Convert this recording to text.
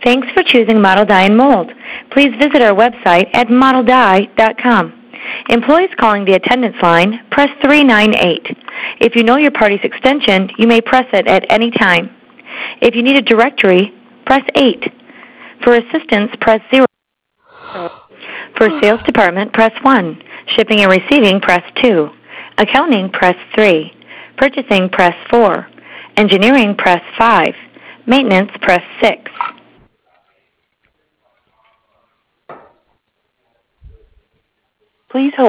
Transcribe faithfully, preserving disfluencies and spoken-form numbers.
Thanks for choosing Model Die and Mold. Please visit our website at model die dot com. Employees calling the attendance line, press three nine eight. If you know your party's extension, you may press it at any time. If you need a directory, press eight. For assistance, press zero. For sales department, press one. Shipping and receiving, press two. Accounting, press three. Purchasing, press four. Engineering, press five. Maintenance, press six. Please hold.